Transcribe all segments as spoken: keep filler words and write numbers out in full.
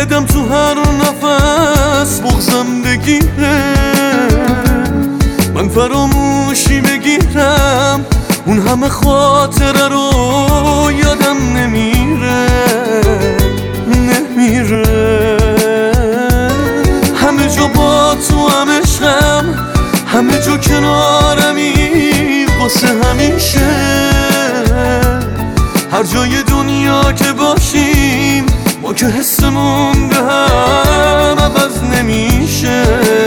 بدم تو هر نفس بغزم بگیره، من فراموشی بگیرم اون همه خاطره رو یادم نمیره نمیره. همه جا با تو هم عشقم، همه جا کنارمی واسه همیشه. هر جای دنیا که باشیم ما که حسمون به هم عوض نمیشه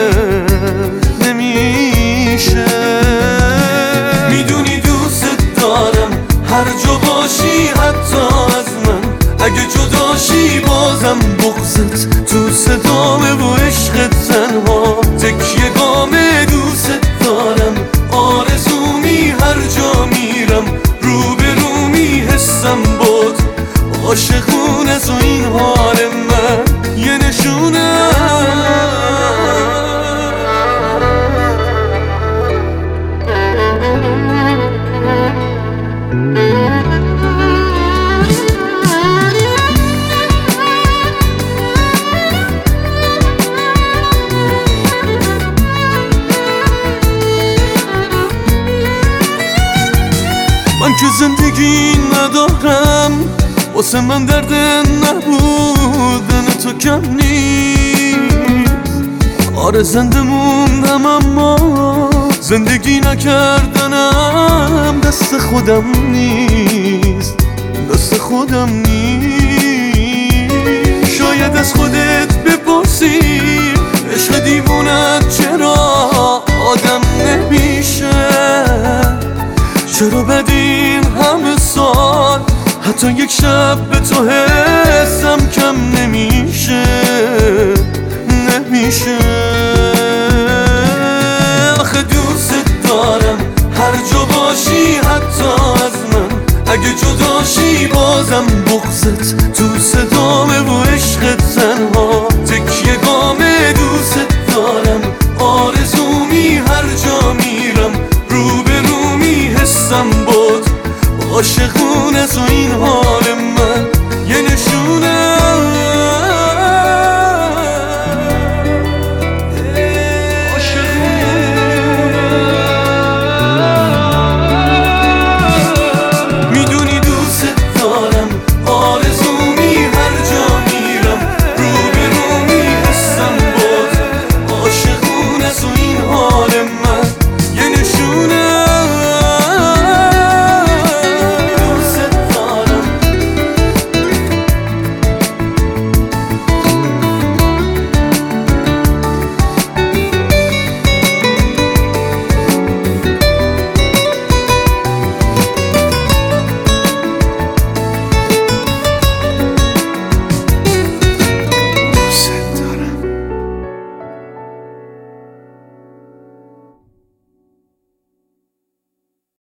نمیشه. میدونی دوست دارم هر جا باشی حتی از من، اگه جداشی بازم بغضت تو صدامه و عشقت تنها تکیه گامه. دوست دارم آرزومی هر جا میرم رو به رو میحسم باد عاشقونه تو این حال من یه نشونه. من که زندگی ندارم، واسه من درد نبودن تو کم نیست. آره زنده موندم اما زندگی نکردنم دست خودم نیست دست خودم نیست. شاید از خودت بپرسی عشق دیوونت چرا آدم نمیشه، چرا بدین همه سال حتی یک شب به تو حسم کم نمیشه نمیشه. آخه دوست دارم هر جا باشی حتی از من، اگه جداشی بازم بغضت تو صدامه و عشقت تنها تکیه گامه. دوست دارم آرزومی هر جا میرم رو به رو میحسم باد عاشق